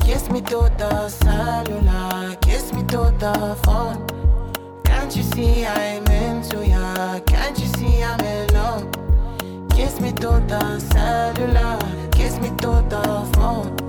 Kiss me to the cellular, kiss me to the phone. Can't you see I'm into ya? Can't you see I'm in love? Kiss me to the cellular, kiss me to the phone.